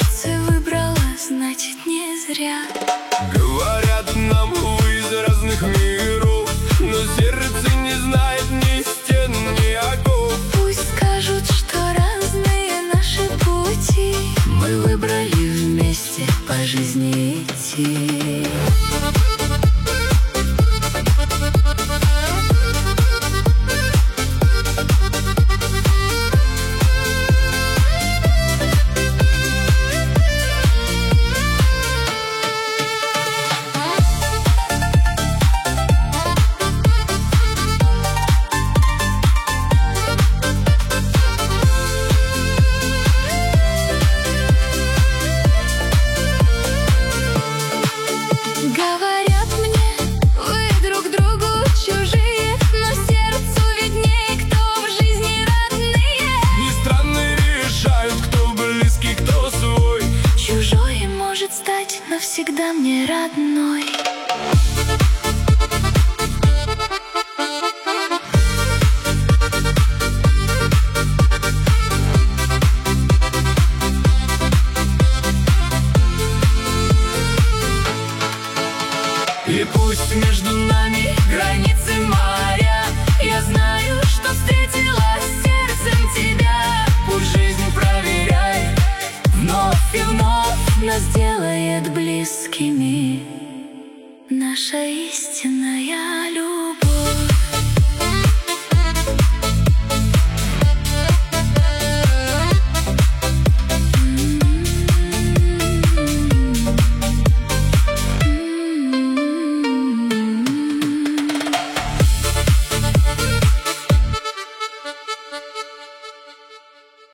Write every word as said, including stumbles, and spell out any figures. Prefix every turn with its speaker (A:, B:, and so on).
A: сердце выбрало, значит не зря.
B: Говорят нам, вы из разных миров, но сердце не знает ни стен, ни оков.
A: Пусть скажут, что разные наши пути, мы выбрали вместе по жизни идти. Говорят мне, вы друг другу чужие, но сердцу виднее, кто в жизни родные.
B: И страны решают, кто близкий, кто свой.
A: Чужой может стать навсегда мне родной.
B: И пусть между нами границы моря, я знаю, что встретила сердцем тебя. Пусть жизнь проверяет, вновь и вновь
A: Нас делает близкими наша истинная любовь.